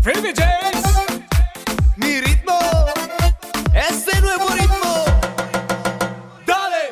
Free DJs. Mi ritmo, ese nuevo ritmo. Dale.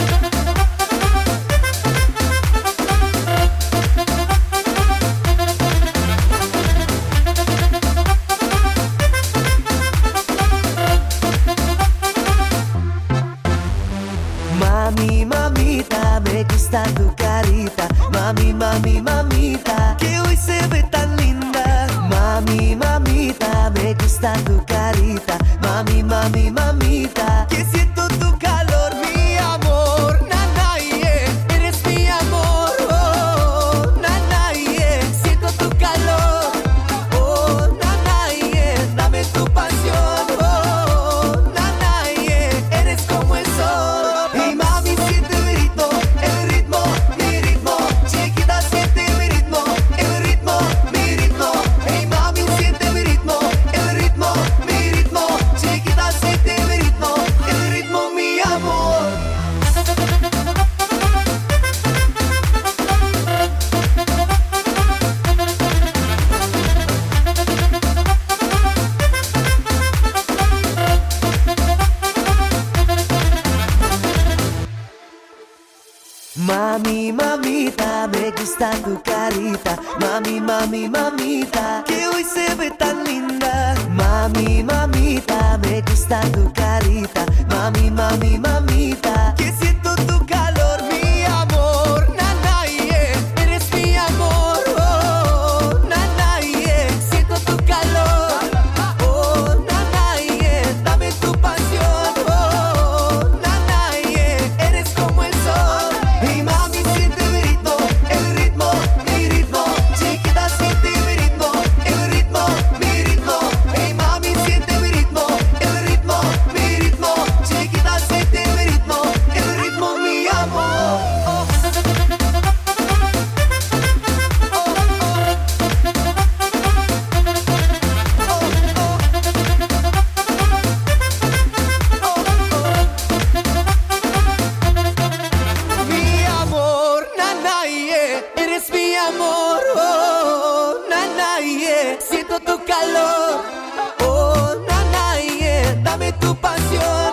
Mami, mamita, me gusta tu carita. Mami, mami, mamita, que hoy se ve tan linda. Mami, mamita, me gusta tu carita. Mami, mami, mamita, que siento tu calor, mi amor. Nana, yeah, eres mi amor. Oh, nana, yeah, siento tu calor. Oh, nana, yeah, dame tu pasión. Oh, nana, yeah, eres como el sol. Y mami, siente mi ritmo, el ritmo, mi ritmo. Chiquita, siente mi ritmo, el ritmo, mi ritmo. Hey mami, siente mi ritmo, el ritmo, mi ritmo. Chiquita, siente mi ritmo, el ritmo, mi amor. Mami, mamita, me gusta tu carita. Mami, mami, mamita, que hoy se ve tan linda. Mami, mamita, me gusta tu carita. Mami, mami, mamita, que siento tu calor, mi amor. Nana, yeah, eres mi amor. Oh, nana, yeah, siento tu calor. Oh, nana, yeah, dame tu pasión. Oh, nana, yeah, eres como el sol. Y mami, siente mi ritmo, el ritmo, mi ritmo. Chiquita, siente mi ritmo, el ritmo, mi ritmo. Hey mami, siente mi ritmo, el ritmo, mi ritmo. Chiquita, siente mi ritmo, el ritmo, mi amor. Oh. Mi amor, nana, yeah, eres mi amor, oh, nana, yeah, siento tu calor, oh, nana, yeah, dame tu pasión.